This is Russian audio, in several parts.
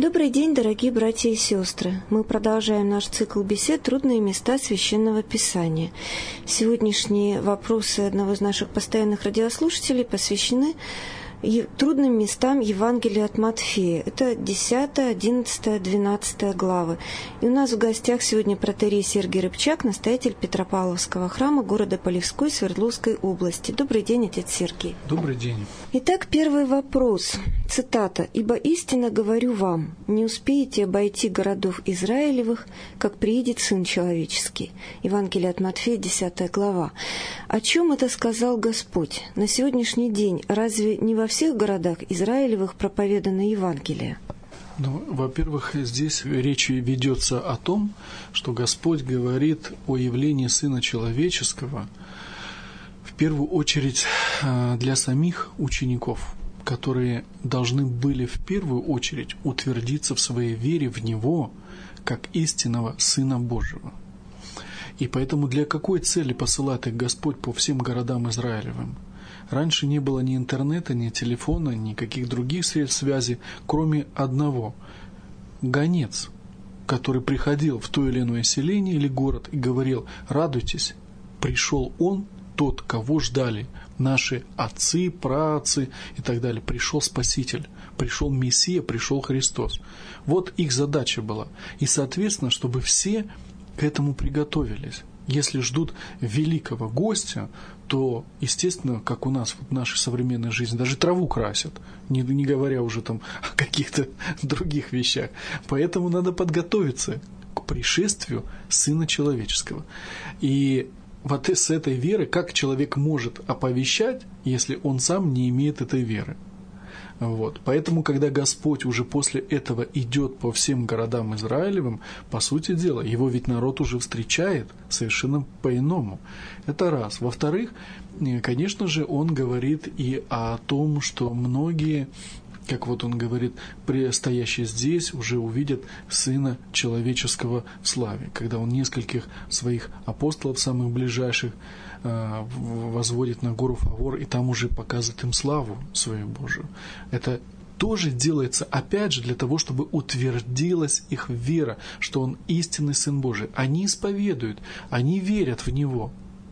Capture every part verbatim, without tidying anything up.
Добрый день, дорогие братья и сестры. Мы продолжаем наш цикл бесед «Трудные места Священного Писания». Сегодняшние вопросы одного из наших постоянных радиослушателей посвящены трудным местам Евангелия от Матфея. Это десятая, одиннадцатая, двенадцатая главы. И у нас в гостях сегодня протоиерей Сергий Рыбчак, настоятель Петропавловского храма города Полевской Свердловской области. Добрый день, отец Сергий. Добрый день. Итак, первый вопрос. Цитата. «Ибо истинно говорю вам, не успеете обойти городов Израилевых, как приидет Сын Человеческий». Евангелие от Матфея, десятая глава. О чем это сказал Господь? На сегодняшний день разве не во всех городах Израилевых проповедано Евангелие? Ну, во-первых, здесь речь ведется о том, что Господь говорит о явлении Сына Человеческого в первую очередь для самих учеников, которые должны были в первую очередь утвердиться в своей вере в Него как истинного Сына Божьего. И поэтому для какой цели посылает их Господь по всем городам Израилевым? Раньше не было ни интернета, ни телефона, ни каких других средств связи, кроме одного – гонец, который приходил в то или иное селение или город и говорил: «Радуйтесь, пришел Он, тот, кого ждали наши отцы, праотцы и так далее. Пришел Спаситель, пришел Мессия, пришел Христос». Вот их задача была. И, соответственно, чтобы все к этому приготовились. Если ждут великого гостя, то, естественно, как у нас в нашей современной жизни, даже траву красят, не, не говоря уже там о каких-то других вещах. Поэтому надо подготовиться к пришествию Сына Человеческого. И вот с этой веры, как человек может оповещать, если он сам не имеет этой веры? Вот. Поэтому, когда Господь уже после этого идет по всем городам Израилевым, по сути дела, его ведь народ уже встречает совершенно по-иному. Это раз. Во-вторых, конечно же, он говорит и о том, что многие, как вот он говорит, стоящие здесь, уже увидят Сына Человеческого в славе, когда он нескольких своих апостолов, самых ближайших, возводит на гору Фавор, и там уже показывает им славу свою Божию. Это тоже делается, опять же, для того, чтобы утвердилась их вера, что Он истинный Сын Божий. Они исповедуют, они верят в Него.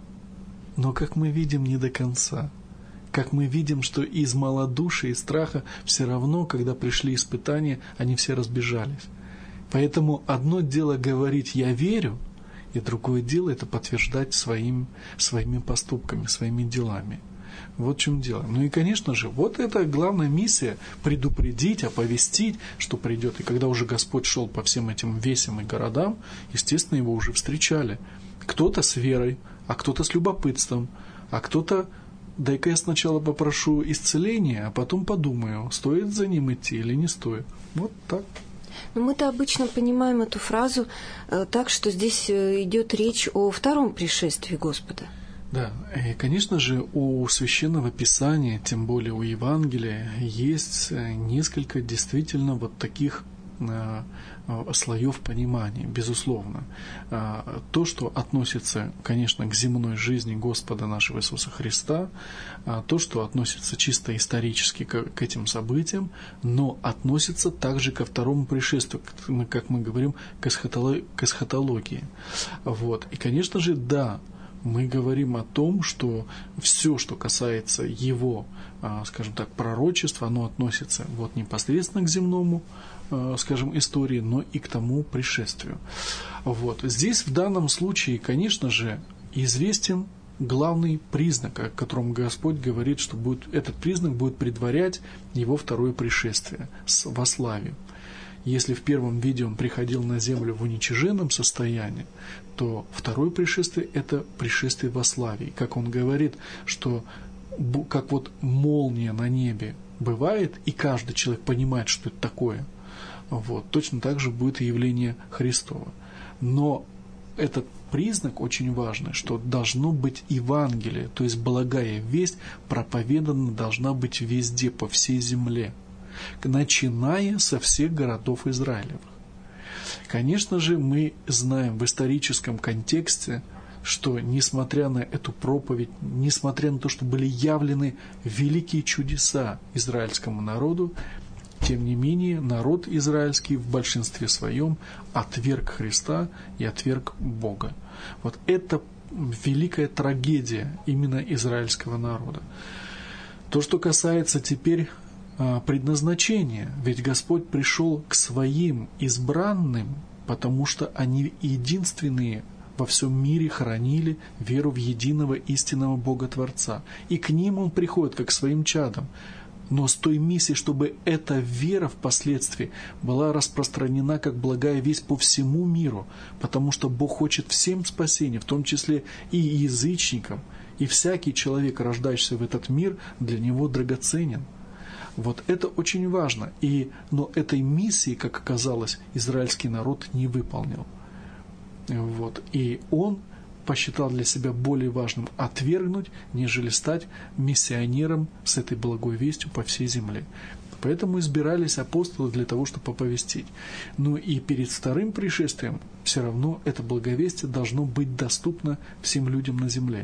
Но, как мы видим, не до конца. Как мы видим, что из малодушия и страха все равно, когда пришли испытания, они все разбежались. Поэтому одно дело говорить «я верю», и другое дело – это подтверждать своим, своими поступками, своими делами. Вот в чем дело. Ну и, конечно же, вот это главная миссия – предупредить, оповестить, что придет. И когда уже Господь шел по всем этим весям и городам, естественно, его уже встречали. Кто-то с верой, а кто-то с любопытством, а кто-то: дай-ка я сначала попрошу исцеления, а потом подумаю, стоит за ним идти или не стоит. Вот так. Но мы-то обычно понимаем эту фразу э, так, что здесь э, идет речь о втором пришествии Господа. Да, и, конечно же, у Священного Писания, тем более у Евангелия, есть несколько действительно вот таких э, слоев понимания, безусловно. То, что относится, конечно, к земной жизни Господа нашего Иисуса Христа, то, что относится чисто исторически к этим событиям, но относится также ко второму пришествию, как мы говорим, к эсхатологии. Вот. И, конечно же, да, мы говорим о том, что все, что касается его, скажем так, пророчества, оно относится вот непосредственно к земному, скажем, истории, но и к тому пришествию. Вот. Здесь в данном случае, конечно же, известен главный признак, о котором Господь говорит, что будет, этот признак будет предварять его второе пришествие во славе. Если в первом виде он приходил на землю в уничиженном состоянии, то второе пришествие – это пришествие во славе. И как он говорит, что как вот молния на небе бывает, и каждый человек понимает, что это такое, вот, точно так же будет и явление Христово. Но этот признак очень важный, что должно быть Евангелие, то есть благая весть проповедана должна быть везде, по всей земле, начиная со всех городов Израилевых. Конечно же, мы знаем в историческом контексте, что, несмотря на эту проповедь, несмотря на то, что были явлены великие чудеса израильскому народу, Тем не менее, народ израильский в большинстве своем отверг Христа и отверг Бога. Вот это великая трагедия именно израильского народа. То, что касается теперь предназначения, ведь Господь пришел к своим избранным, потому что они единственные во всем мире хранили веру в единого истинного Бога-Творца. И к ним Он приходит, как к своим чадам. Но с той миссией, чтобы эта вера впоследствии была распространена как благая весть по всему миру, потому что Бог хочет всем спасения, в том числе и язычникам, и всякий человек, рождающийся в этот мир, для него драгоценен. Вот это очень важно. И, но этой миссии, как оказалось, израильский народ не выполнил. Вот. И он посчитал для себя более важным отвергнуть, нежели стать миссионером с этой благой вестью по всей земле. Поэтому избирались апостолы для того, чтобы оповестить. Но и перед вторым пришествием все равно это благовестие должно быть доступно всем людям на земле.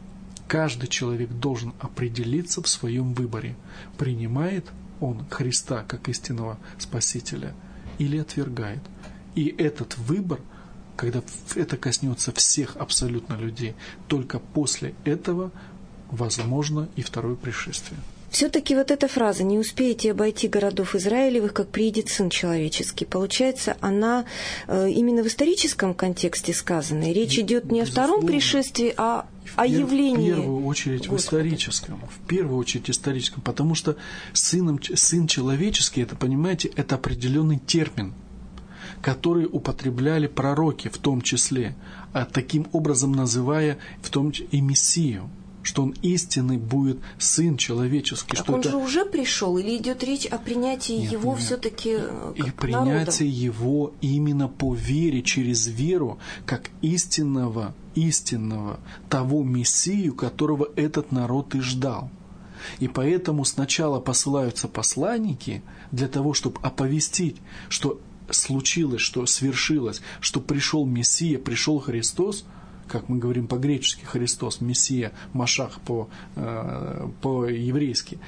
Каждый человек должен определиться в своем выборе, принимает он Христа как истинного Спасителя или отвергает. И этот выбор, когда это коснется всех абсолютно людей, только после этого возможно и второе пришествие. Все-таки вот эта фраза «не успеете обойти городов Израилевых, как приидет Сын Человеческий», получается, она э, именно в историческом контексте сказана. И речь идет не о втором пришествии, а о явлении. В первую очередь Господа. В историческом. В первую очередь историческом. Потому что сыном, Сын Человеческий, это, понимаете, это определенный термин, который употребляли пророки в том числе, а таким образом называя в том числе и Мессию, что он истинный будет Сын Человеческий. Так что он это... же уже пришел, или идет речь о принятии нет, его нет. все-таки как и принятие его именно по вере, через веру, как истинного, истинного того Мессию, которого этот народ и ждал. И поэтому сначала посылаются посланники для того, чтобы оповестить, что случилось, что свершилось, что пришел Мессия, пришел Христос, как мы говорим по-гречески Христос, Мессия, Машах по, э, по-еврейски.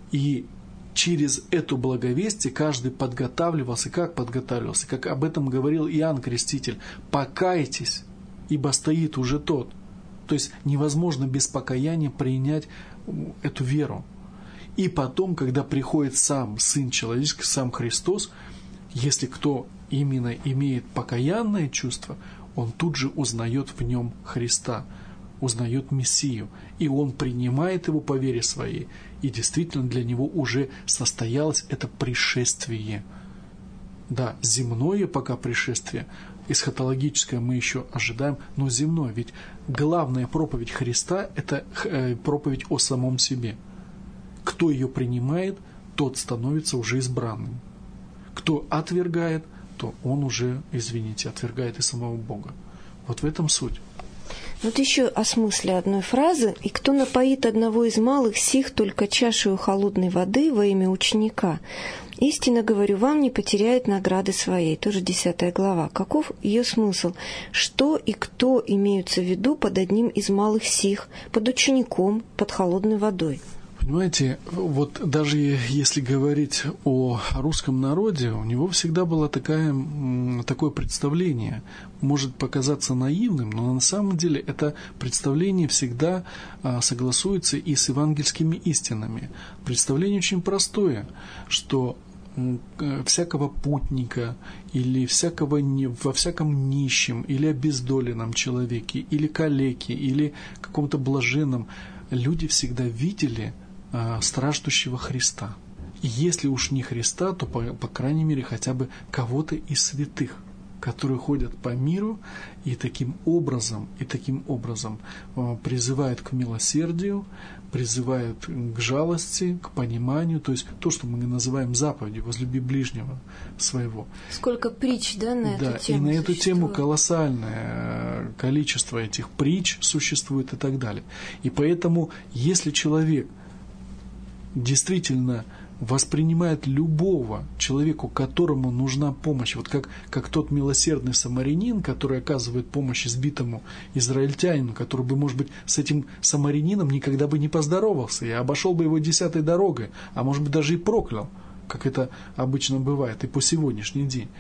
И через эту благовестие каждый подготавливался. Как подготавливался? Как об этом говорил Иоанн Креститель. «Покайтесь, ибо стоит уже тот». То есть невозможно без покаяния принять эту веру. И потом, когда приходит сам Сын Человеческий, сам Христос, если кто именно имеет покаянное чувство, он тут же узнает в нем Христа, узнает Мессию, и он принимает его по вере своей, и действительно для него уже состоялось это пришествие. Да, земное пока пришествие, эсхатологическое мы еще ожидаем, но земное, ведь главная проповедь Христа – это проповедь о самом себе. Кто ее принимает, тот становится уже избранным. Кто отвергает, то он уже, извините, отвергает и самого Бога. Вот в этом суть. Вот еще о смысле одной фразы. «И кто напоит одного из малых сих только чашею холодной воды во имя ученика, истинно говорю вам, не потеряет награды своей». Тоже десятая глава. Каков ее смысл? Что и кто имеются в виду под одним из малых сих, под учеником, под холодной водой? Понимаете, вот даже если говорить о русском народе, у него всегда было такое, такое представление, может показаться наивным, но на самом деле это представление всегда согласуется и с евангельскими истинами. Представление очень простое, что всякого путника или всякого, во всяком нищем или обездоленном человеке, или калеке, или каком-то блаженном, люди всегда видели страждущего Христа. И если уж не Христа, то, по, по крайней мере, хотя бы кого-то из святых, которые ходят по миру и таким образом, и таким образом призывают к милосердию, призывают к жалости, к пониманию, то есть то, что мы называем заповедью, возлюби ближнего своего. Сколько притч, да, на эту да, тему? И на эту существует? тему колоссальное количество этих притч существует и так далее. И поэтому, если человек действительно воспринимает любого человека, которому нужна помощь, вот как, как тот милосердный самарянин, который оказывает помощь избитому израильтянину, который бы, может быть, с этим самарянином никогда бы не поздоровался и обошел бы его десятой дорогой, а может быть, даже и проклял. как это обычно бывает и по сегодняшний день.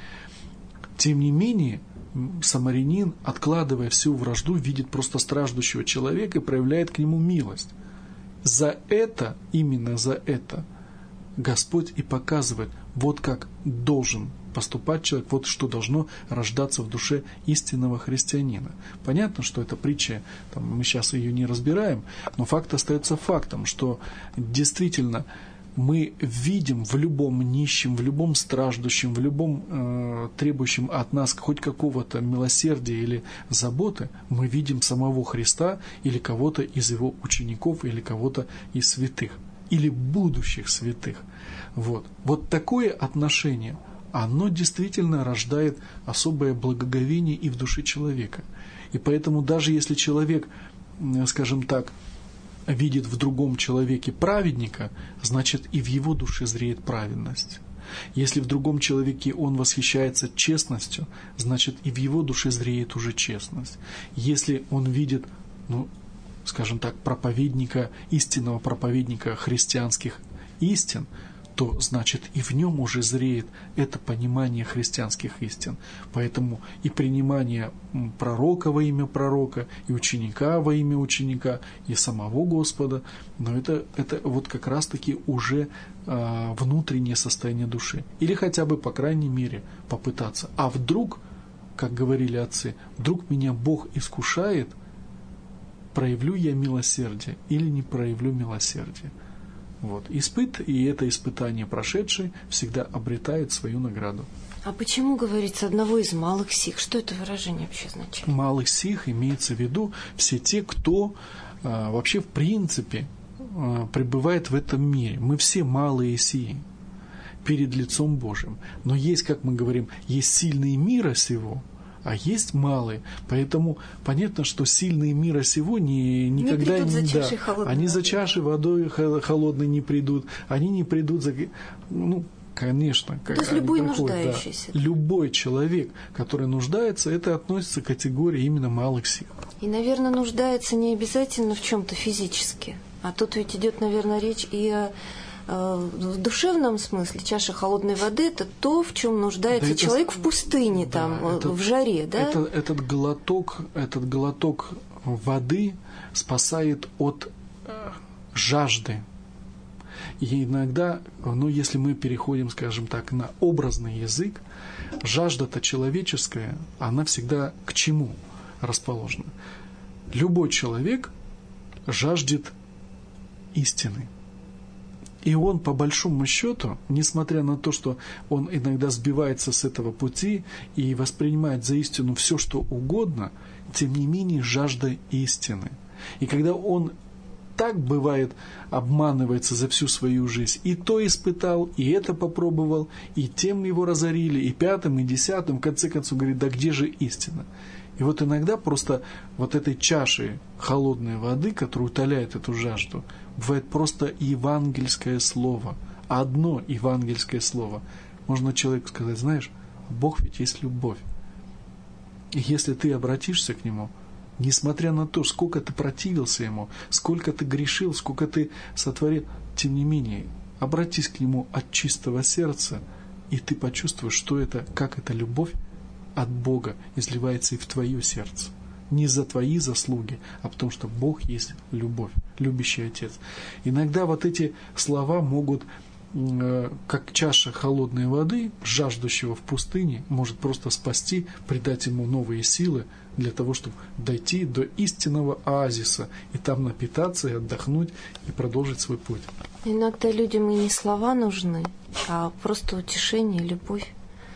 Тем не менее, самарянин, откладывая всю вражду, видит просто страждущего человека и проявляет к нему милость. За это, именно за это, Господь и показывает, вот как должен поступать человек, вот что должно рождаться в душе истинного христианина. Понятно, что эта притча, там, мы сейчас ее не разбираем, но факт остается фактом, что действительно мы видим в любом нищем, в любом страждущем, в любом э, требующем от нас хоть какого-то милосердия или заботы, мы видим самого Христа или кого-то из его учеников, или кого-то из святых, или будущих святых. Вот, вот такое отношение, оно действительно рождает особое благоговение и в душе человека. И поэтому даже если человек, скажем так, видит в другом человеке праведника, значит и в его душе зреет праведность. Если в другом человеке он восхищается честностью, значит и в его душе зреет уже честность. Если он видит, ну, скажем так, проповедника, истинного проповедника христианских истин, то значит и в нем уже зреет это понимание христианских истин. Поэтому и принимание пророка во имя пророка, и ученика во имя ученика, и самого Господа, но это, это вот как раз-таки уже а, внутреннее состояние души. Или хотя бы, по крайней мере, попытаться. А вдруг, как говорили отцы, вдруг меня Бог искушает, проявлю я милосердие или не проявлю милосердие. Вот. Испыт, и это испытание прошедший, всегда обретает свою награду. А почему говорится одного из малых сих? Что это выражение вообще означает? Малых сих имеется в виду все те, кто а, вообще в принципе а, пребывает в этом мире. Мы все малые сии перед лицом Божьим. Но есть, как мы говорим, есть сильные мира сего, а есть малые. Поэтому понятно, что сильные мира сего не, никогда не, за да, они воды. за чашей водой холодной не придут, они не придут за... Ну, конечно. То есть любой нуждающийся. Да. Любой человек, который нуждается, это относится к категории именно малых сил. И, наверное, нуждается не обязательно в чем-то физически. А тут ведь идет, наверное, речь и о в душевном смысле чаша холодной воды – это то, в чем нуждается да человек это, в пустыне, да, там, этот, в жаре. Да? Это, этот, глоток, этот глоток воды спасает от э, жажды. И иногда, ну, если мы переходим, скажем так, на образный язык, жажда-то человеческая, она всегда к чему расположена? Любой человек жаждет истины. И он, по большому счету, несмотря на то, что он иногда сбивается с этого пути и воспринимает за истину все, что угодно, тем не менее жажда истины. И когда он так, бывает, обманывается за всю свою жизнь, и то испытал, и это попробовал, и тем его разорили, и пятым, и десятым, в конце концов говорит, да где же истина? И вот иногда просто вот этой чашей холодной воды, которая утоляет эту жажду, бывает просто евангельское слово. Одно евангельское слово. Можно человеку сказать, знаешь, Бог ведь есть любовь. И если ты обратишься к Нему, несмотря на то, сколько ты противился Ему, сколько ты грешил, сколько ты сотворил, тем не менее, обратись к Нему от чистого сердца, и ты почувствуешь, что это, как эта любовь от Бога изливается и в твое сердце. Не за твои заслуги, а потому что Бог есть любовь, любящий Отец. Иногда вот эти слова могут, э, как чаша холодной воды, жаждущего в пустыне, может просто спасти, придать ему новые силы для того, чтобы дойти до истинного оазиса и там напитаться, и отдохнуть, и продолжить свой путь. Иногда людям и не слова нужны, а просто утешение, любовь.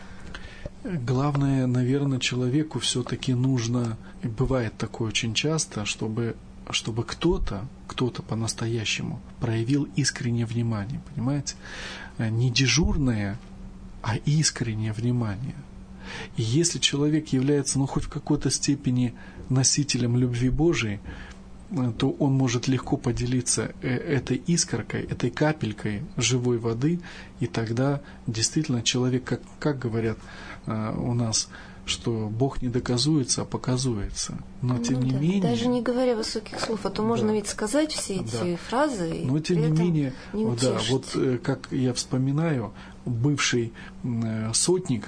Главное, наверное, человеку все-таки нужно, и бывает такое очень часто, чтобы, чтобы кто-то, кто-то по-настоящему проявил искреннее внимание, понимаете? Не дежурное, а искреннее внимание. И если человек является, ну, хоть в какой-то степени носителем любви Божией, то он может легко поделиться этой искоркой, этой капелькой живой воды, и тогда действительно человек, как, как говорят у нас что Бог не доказуется, а показуется. Но тем ну, не да. менее... Даже не говоря высоких слов, а то можно да. ведь сказать все эти да. фразы. Но тем не менее, не да, вот как я вспоминаю, бывший сотник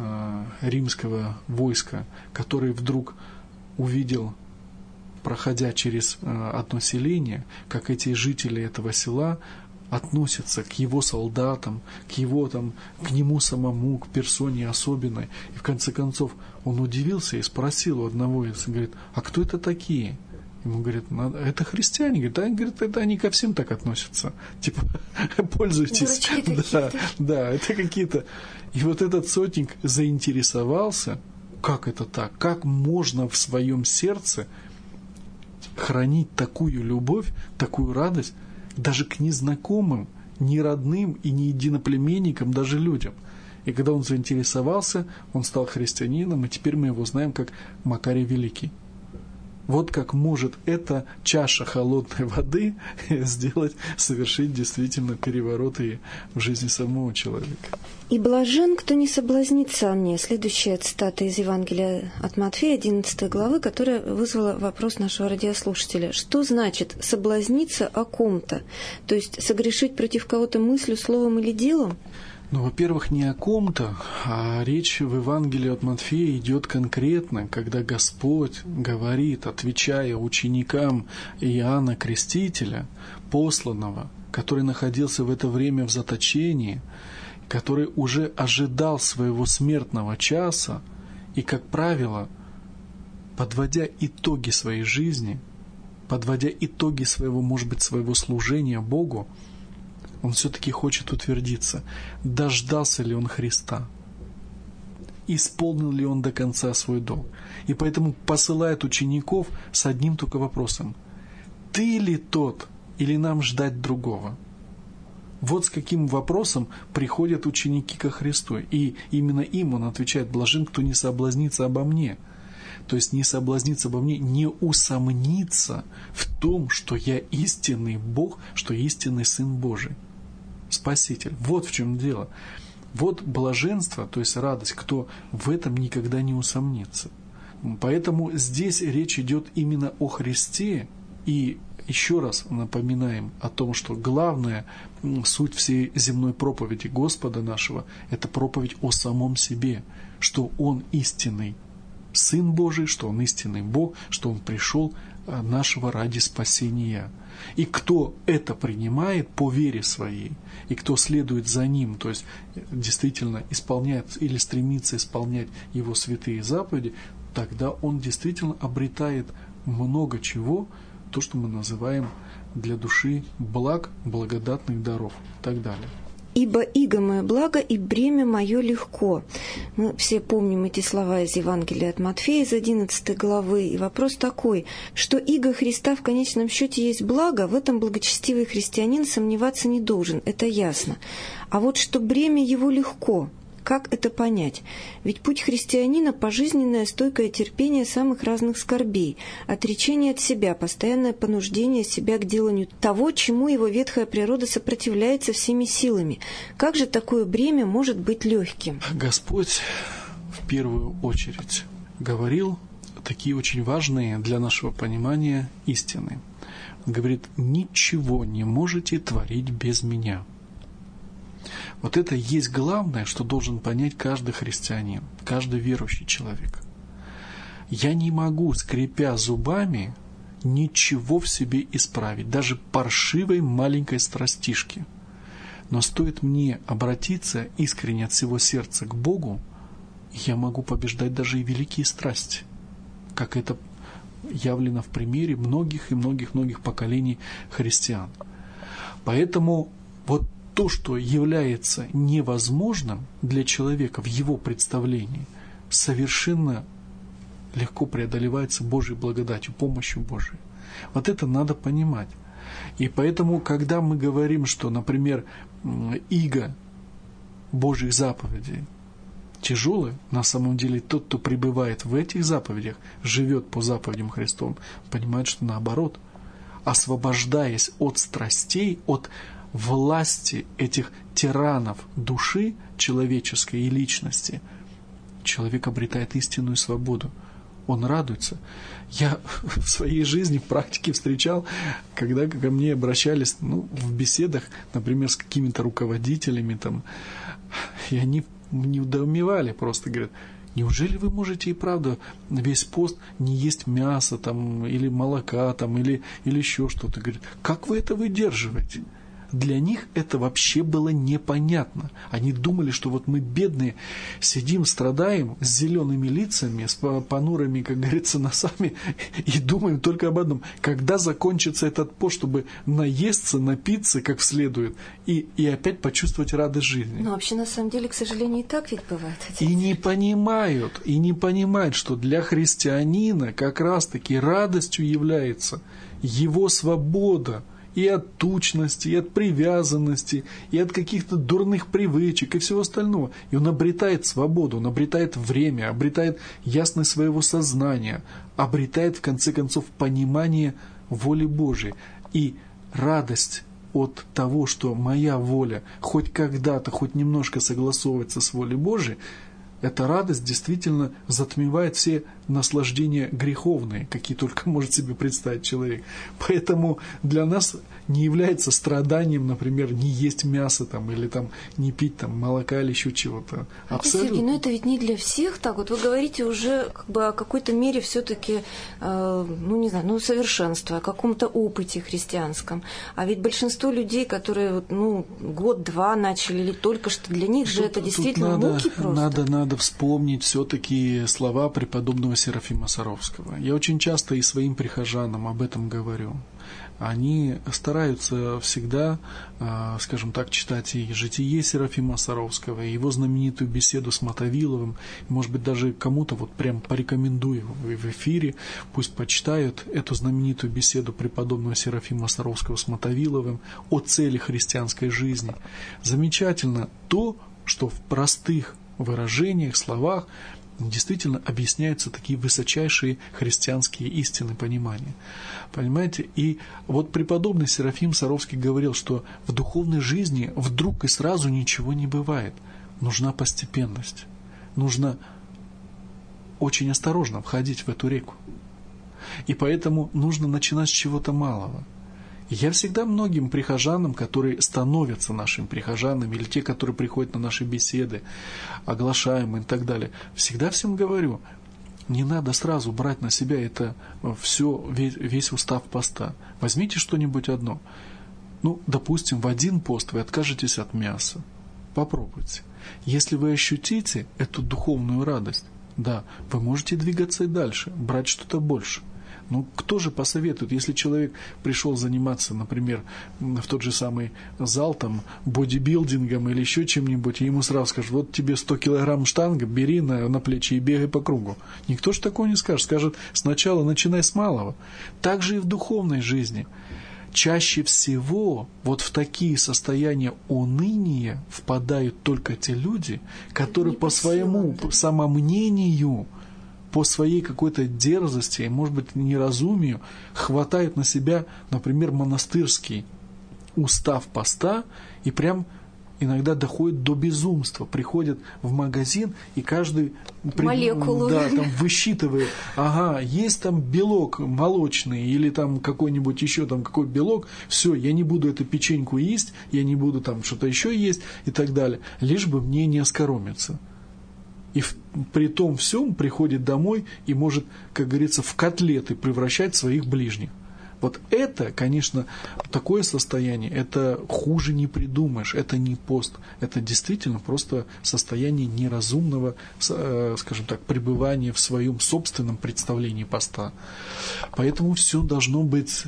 римского войска, который вдруг увидел, проходя через одно селение, как эти жители этого села относятся к его солдатам, к его там, к нему самому, к персоне особенной. И в конце концов он удивился и спросил у одного из, говорит, а кто это такие? Ему говорят, это христиане. Говорит, да, говорит, это они ко всем так относятся. Типа, пользуйтесь. Да, да, это какие-то. И вот этот сотник заинтересовался, как это так, как можно в своем сердце хранить такую любовь, такую радость, даже к незнакомым, не родным и не единоплеменникам, даже людям. И когда он заинтересовался, он стал христианином, и теперь мы его знаем как Макарий Великий. Вот как может эта чаша холодной воды сделать, совершить действительно перевороты в жизни самого человека. «И блажен, кто не соблазнится о мне». Следующая цитата из Евангелия от Матфея, одиннадцатой главы, которая вызвала вопрос нашего радиослушателя. Что значит соблазниться о ком-то? То есть согрешить против кого-то мыслью, словом или делом? Ну, во-первых, не о ком-то, а речь в Евангелии от Матфея идет конкретно, когда Господь говорит, отвечая ученикам Иоанна Крестителя, посланного, который находился в это время в заточении, который уже ожидал своего смертного часа, и, как правило, подводя итоги своей жизни, подводя итоги своего, может быть, своего служения Богу, он все-таки хочет утвердиться, дождался ли он Христа, исполнил ли он до конца свой долг. И поэтому посылает учеников с одним только вопросом: «Ты ли тот, или нам ждать другого?» Вот с каким вопросом приходят ученики ко Христу. И именно им он отвечает: «Блажен, кто не соблазнится обо мне». То есть не соблазниться обо мне, не усомниться в том, что я истинный Бог, что истинный Сын Божий, Спаситель. Вот в чем дело. Вот блаженство, то есть радость, кто в этом никогда не усомнится. Поэтому здесь речь идет именно о Христе. И еще раз напоминаем о том, что главная суть всей земной проповеди Господа нашего – это проповедь о самом себе, что Он истинный Сын Божий, что Он истинный Бог, что Он пришел нашего ради спасения. И кто это принимает по вере своей, и кто следует за Ним, то есть действительно исполняет или стремится исполнять Его святые заповеди, тогда он действительно обретает много чего, то, что мы называем для души благ, благодатных даров и так далее. «Ибо иго мое благо, и бремя мое легко». Мы все помним эти слова из Евангелия от Матфея, из одиннадцатой главы. И вопрос такой, что иго Христа в конечном счете есть благо, в этом благочестивый христианин сомневаться не должен, это ясно. А вот что бремя его легко, как это понять? Ведь путь христианина – пожизненное стойкое терпение самых разных скорбей, отречение от себя, постоянное понуждение себя к деланию того, чему его ветхая природа сопротивляется всеми силами. Как же такое бремя может быть легким? Господь в первую очередь говорил такие очень важные для нашего понимания истины. Он говорит: «Ничего не можете творить без Меня». Вот это и есть главное, что должен понять каждый христианин, каждый верующий человек. Я не могу, скрипя зубами, ничего в себе исправить, даже паршивой маленькой страстишки. Но стоит мне обратиться искренне от всего сердца к Богу, я могу побеждать даже и великие страсти, как это явлено в примере многих и многих-многих поколений христиан. Поэтому вот то, что является невозможным для человека в его представлении, совершенно легко преодолевается Божьей благодатью, помощью Божией. Вот это надо понимать. И поэтому, когда мы говорим, что, например, иго Божьих заповедей тяжелое, на самом деле тот, кто пребывает в этих заповедях, живет по заповедям Христовым, понимает, что наоборот, освобождаясь от страстей, от власти этих тиранов души человеческой и личности, человек обретает истинную свободу. Он радуется. Я в своей жизни в практике встречал, когда ко мне обращались, ну, в беседах, например, с какими-то руководителями, там, и они недоумевали, просто говорят: неужели вы можете и правда весь пост не есть мясо там, или молока там, или, или еще что-то? Говорят, как вы это выдерживаете? Для них это вообще было непонятно. Они думали, что вот мы бедные сидим, страдаем с зелеными лицами, с понурыми, как говорится, носами, и думаем только об одном: когда закончится этот пост, чтобы наесться, напиться как следует, и, и опять почувствовать радость жизни. Но вообще, на самом деле, к сожалению, и так ведь бывает. И не понимают, и не понимают, что для христианина как раз-таки радостью является его свобода и от тучности, и от привязанности, и от каких-то дурных привычек и всего остального. И он обретает свободу, он обретает время, обретает ясность своего сознания, обретает, в конце концов, понимание воли Божией. И радость от того, что моя воля хоть когда-то, хоть немножко согласовывается с волей Божией, эта радость действительно затмевает все наслаждения греховные, какие только может себе представить человек. Поэтому для нас не является страданием, например, не есть мясо там, или там, не пить там, молока или еще чего-то. Абсолютно. Сергей, но это ведь не для всех так. Вот вы говорите уже как бы о какой-то мере все-таки, э, ну не знаю, ну совершенства, о каком-то опыте христианском. А ведь большинство людей, которые ну, год-два начали или только что, для них же тут, это действительно надо, муки просто. Надо, надо вспомнить все-таки слова преподобного Серафима Саровского. Я очень часто и своим прихожанам об этом говорю. Они стараются всегда, скажем так, читать и житие Серафима Саровского, и его знаменитую беседу с Мотовиловым. Может быть, даже кому-то вот прям порекомендую в эфире, пусть почитают эту знаменитую беседу преподобного Серафима Саровского с Мотовиловым о цели христианской жизни. Замечательно то, что в простых выражениях, словах действительно объясняются такие высочайшие христианские истины понимания. Понимаете? И вот преподобный Серафим Саровский говорил, что в духовной жизни вдруг и сразу ничего не бывает. Нужна постепенность. Нужно очень осторожно входить в эту реку. И поэтому нужно начинать с чего-то малого. Я всегда многим прихожанам, которые становятся нашими прихожанами, или те, которые приходят на наши беседы, оглашаемые и так далее, всегда всем говорю: не надо сразу брать на себя это все, весь, весь устав поста. Возьмите что-нибудь одно. Ну, допустим, в один пост вы откажетесь от мяса. Попробуйте. Если вы ощутите эту духовную радость, да, вы можете двигаться и дальше, брать что-то больше. Ну, кто же посоветует, если человек пришел заниматься, например, в тот же самый зал, там, бодибилдингом или еще чем-нибудь, и ему сразу скажут: вот тебе сто килограмм штанга, бери на, на плечи и бегай по кругу. Никто же такого не скажет. Скажет: сначала начинай с малого. Так же и в духовной жизни. Чаще всего вот в такие состояния уныния впадают только те люди, которые по своему самомнению, по своей какой-то дерзости, может быть, неразумию, хватают на себя, например, монастырский устав поста и прям иногда доходит до безумства. Приходят в магазин, и каждый молекулу, да, там высчитывает: ага, есть там белок молочный или там какой-нибудь еще там какой белок, все, я не буду эту печеньку есть, я не буду там что-то еще есть и так далее, лишь бы мне не оскоромиться. И в, при том всем приходит домой и может, как говорится, в котлеты превращать своих ближних. Вот это, конечно, такое состояние, это хуже не придумаешь, это не пост, это действительно просто состояние неразумного, скажем так, пребывания в своем собственном представлении поста. Поэтому все должно быть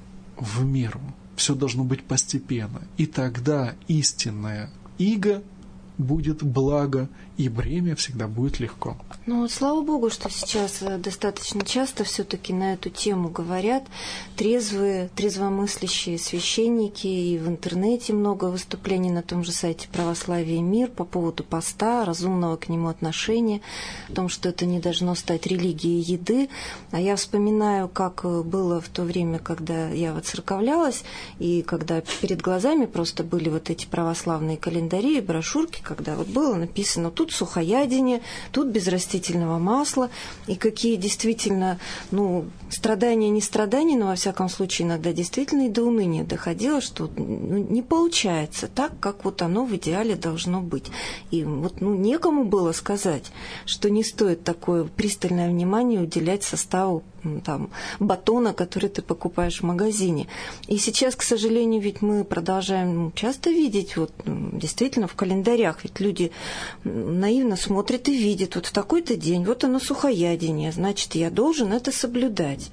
в меру, все должно быть постепенно. И тогда истинная иго будет благо, и бремя всегда будет легко. Ну, слава Богу, что сейчас достаточно часто все-таки на эту тему говорят трезвые, трезвомыслящие священники, и в интернете много выступлений на том же сайте «Православие и мир» по поводу поста, разумного к нему отношения, о том, что это не должно стать религией еды. А я вспоминаю, как было в то время, когда я воцерковлялась, и когда перед глазами просто были вот эти православные календари и брошюрки, когда вот было написано тут сухоядение, тут без растительного масла, и какие действительно, ну, страдания, не страдания, но во всяком случае иногда действительно и до уныния доходило, что ну, не получается так, как вот оно в идеале должно быть. И вот ну, некому было сказать, что не стоит такое пристальное внимание уделять составу там, батона, который ты покупаешь в магазине. И сейчас, к сожалению, ведь мы продолжаем часто видеть, вот, действительно, в календарях, ведь люди наивно смотрят и видят, вот в такой-то день, вот оно сухоядение, значит, я должен это соблюдать.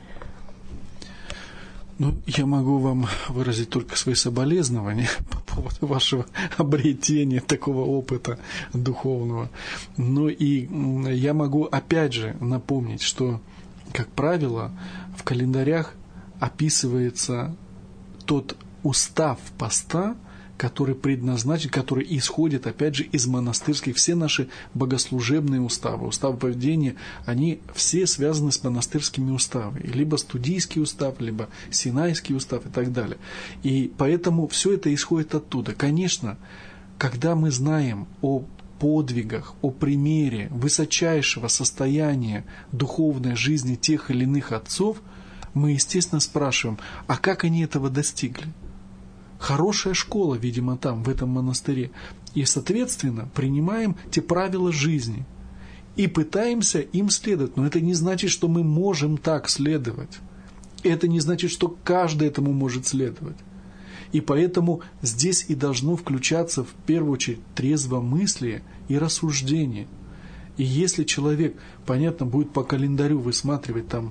Ну, я могу вам выразить только свои соболезнования по поводу вашего обретения такого опыта духовного. Ну и я могу опять же напомнить, что, как правило, в календарях описывается тот устав поста, который предназначен, который исходит, опять же, из монастырских. Все наши богослужебные уставы, уставы поведения, они все связаны с монастырскими уставами. Либо студийский устав, либо синайский устав и так далее. И поэтому все это исходит оттуда. Конечно, когда мы знаем о подвигах, о примере высочайшего состояния духовной жизни тех или иных отцов, мы, естественно, спрашиваем, а как они этого достигли? Хорошая школа, видимо, там, в этом монастыре. И, соответственно, принимаем те правила жизни и пытаемся им следовать. Но это не значит, что мы можем так следовать. Это не значит, что каждый этому может следовать. И поэтому здесь и должно включаться в первую очередь трезвомыслие и рассуждение. И если человек, понятно, будет по календарю высматривать там,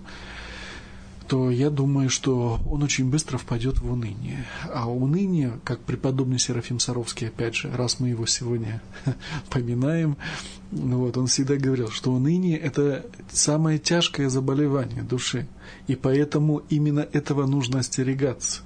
то я думаю, что он очень быстро впадет в уныние. А уныние, как преподобный Серафим Саровский, опять же, раз мы его сегодня поминаем, вот, он всегда говорил, что уныние – это самое тяжкое заболевание души. И поэтому именно этого нужно остерегаться.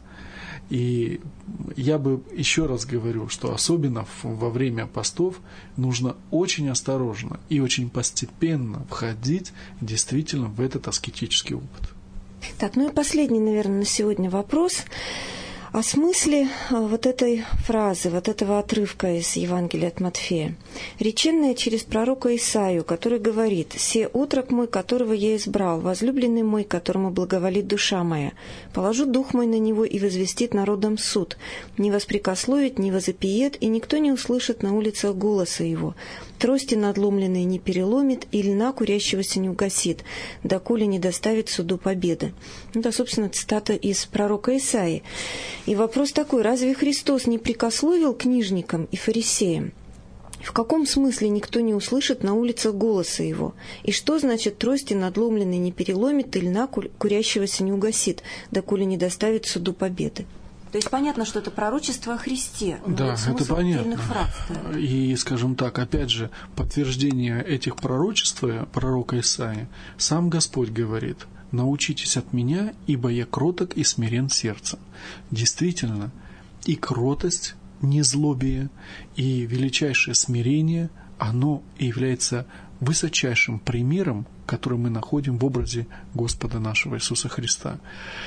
И я бы еще раз говорю, что особенно во время постов нужно очень осторожно и очень постепенно входить действительно в этот аскетический опыт. Так, ну и последний, наверное, на сегодня вопрос о смысле вот этой фразы, вот этого отрывка из Евангелия от Матфея. Реченная через пророка Исаию, который говорит: «Се отрок мой, которого я избрал, возлюбленный мой, которому благоволит душа моя. Положу дух мой на него и возвестит народам суд. Не воспрекословит, не возопиет, и никто не услышит на улицах голоса его. Трости надломленные не переломит, и льна курящегося не угасит, доколе не доставит суду победы». Это, собственно, цитата из пророка Исаии. И вопрос такой: разве Христос не прекословил книжникам и фарисеям? В каком смысле никто не услышит на улицах голоса его? И что значит «трости надломленные не переломит, и льна курящегося не угасит, доколе не доставит суду победы»? То есть понятно, что это пророчество о Христе. Да, это понятно. Фраз, да. И, скажем так, опять же, подтверждение этих пророчеств пророка Исаии, сам Господь говорит: «Научитесь от меня, ибо я кроток и смирен сердцем». Действительно, и кротость, незлобие, и величайшее смирение, оно является высочайшим примером, который мы находим в образе Господа нашего Иисуса Христа.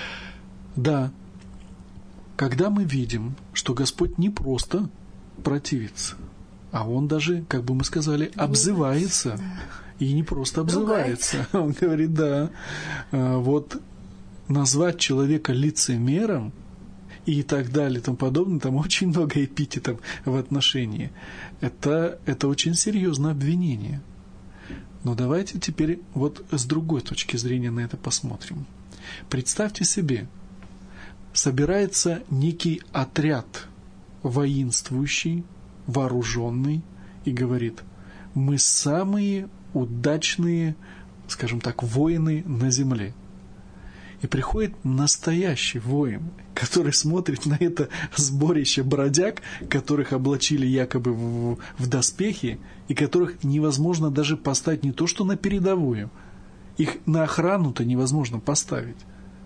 Да, когда мы видим, что Господь не просто противится, а Он даже, как бы мы сказали, обзывается. И не просто обзывается. Он говорит, да, вот назвать человека лицемером и так далее, и тому подобное, там очень много эпитетов в отношении. Это, это очень серьезное обвинение. Но давайте теперь вот с другой точки зрения на это посмотрим. Представьте себе, собирается некий отряд воинствующий, вооруженный, и говорит: мы самые удачные, скажем так, воины на земле. И приходит настоящий воин, который смотрит на это сборище бродяг, которых облачили якобы в, в доспехи, и которых невозможно даже поставить не то что на передовую, их на охрану-то невозможно поставить.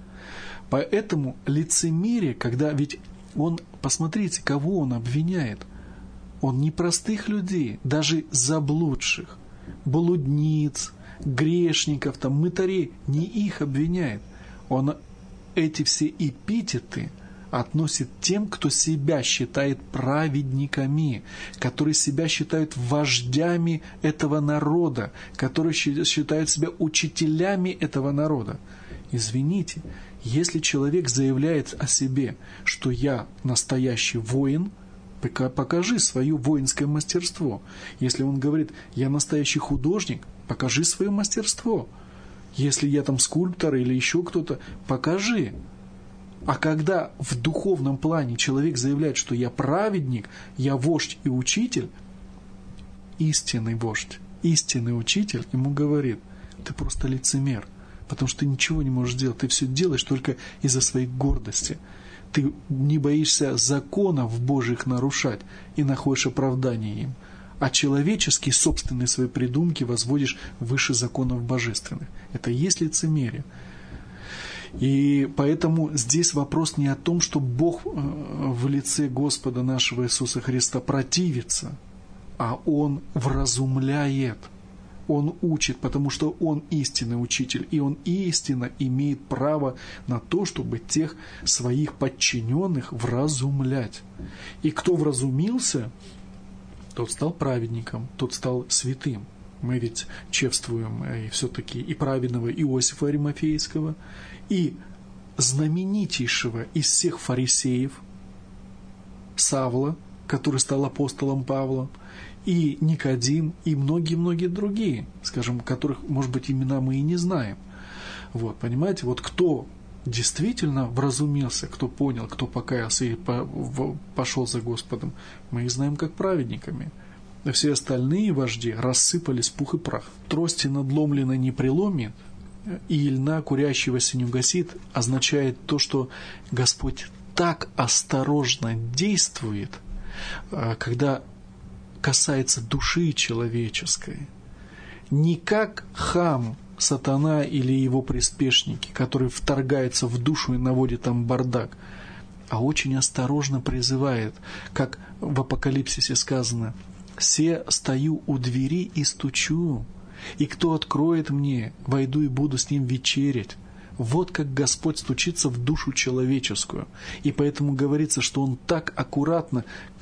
Поэтому лицемерие, когда ведь он, посмотрите, кого он обвиняет. Он не простых людей, даже заблудших, блудниц, грешников, там, мытарей, не их обвиняет. Он эти все эпитеты относит тем, кто себя считает праведниками, которые себя считают вождями этого народа, которые считают себя учителями этого народа. Извините, если человек заявляет о себе, что я настоящий воин, покажи свое воинское мастерство. Если он говорит, я настоящий художник, покажи свое мастерство. Если я там скульптор или еще кто-то, покажи. А когда в духовном плане человек заявляет, что я праведник, я вождь и учитель, истинный вождь, истинный учитель ему говорит, ты просто лицемер, потому что ты ничего не можешь делать, ты все делаешь только из-за своей гордости. Ты не боишься законов Божьих нарушать и находишь оправдание им, а человеческие собственные свои придумки возводишь выше законов божественных. Это и есть лицемерие. И поэтому здесь вопрос не о том, что Бог в лице Господа нашего Иисуса Христа противится, а Он вразумляет, Он учит, потому что Он истинный учитель, и Он истинно имеет право на то, чтобы тех своих подчиненных вразумлять. И кто вразумился, тот стал праведником, тот стал святым. Мы ведь чествуем и все-таки и праведного Иосифа Аримафейского, и знаменитейшего из всех фарисеев Савла, который стал апостолом Павла, и Никодим, и многие-многие другие, скажем, которых, может быть, имена мы и не знаем. Вот, понимаете, вот кто действительно вразумился, кто понял, кто покаялся и пошел за Господом, мы их знаем как праведниками. А все остальные вожди рассыпались в пух и прах. Трости надломленной не преломит, и льна курящегося не угасит, означает то, что Господь так осторожно действует, когда касается души человеческой. Не как хам, сатана или его приспешники, который вторгается в душу и наводит там бардак, а очень осторожно призывает, как в Апокалипсисе сказано: «Се стою у двери и стучу, и кто откроет мне, войду и буду с ним вечерять». Вот как Господь стучится в душу человеческую. И поэтому говорится, что Он так аккуратно,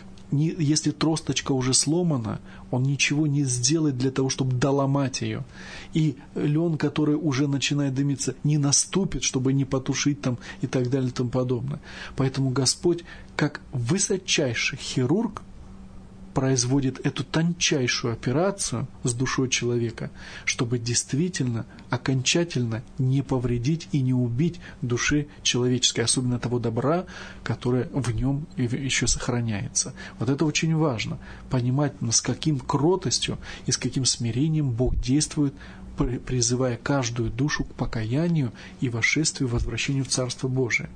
если тросточка уже сломана, Он ничего не сделает для того, чтобы доломать ее. И лен, который уже начинает дымиться, не наступит, чтобы не потушить там и так далее и тому подобное. Поэтому Господь, как высочайший хирург, производит эту тончайшую операцию с душой человека, чтобы действительно, окончательно не повредить и не убить души человеческой, особенно того добра, которое в нем еще сохраняется. Вот это очень важно, понимать, с каким кротостью и с каким смирением Бог действует, призывая каждую душу к покаянию и вошествию, возвращению в Царство Божие.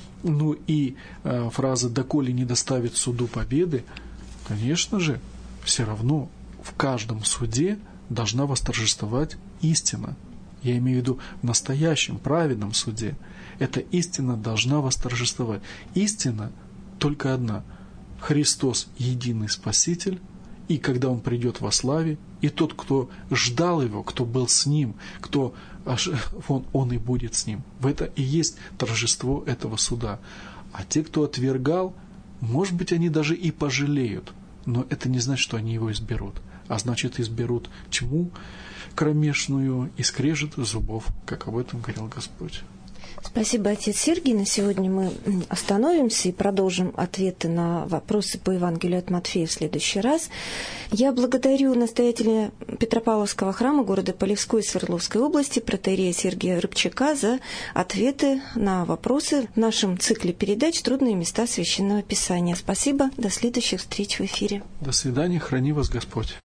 Ну и э, фраза «доколе не доставит суду победы», конечно же, все равно в каждом суде должна восторжествовать истина. Я имею в виду в настоящем, праведном суде. Эта истина должна восторжествовать. Истина только одна. Христос – единый Спаситель, и когда Он придет во славе, и тот, кто ждал Его, кто был с Ним, кто он, он и будет с Ним. В это и есть торжество этого суда. А те, кто отвергал, может быть, они даже и пожалеют, но это не значит, что они его изберут, а значит, изберут тьму кромешную и скрежет зубов, как об этом говорил Господь. Спасибо, отец Сергий. На сегодня мы остановимся и продолжим ответы на вопросы по Евангелию от Матфея в следующий раз. Я благодарю настоятеля Петропавловского храма города Полевской Свердловской области протоиерея Сергия Рыбчака за ответы на вопросы в нашем цикле передач «Трудные места Священного Писания». Спасибо. До следующих встреч в эфире. До свидания. Храни вас Господь.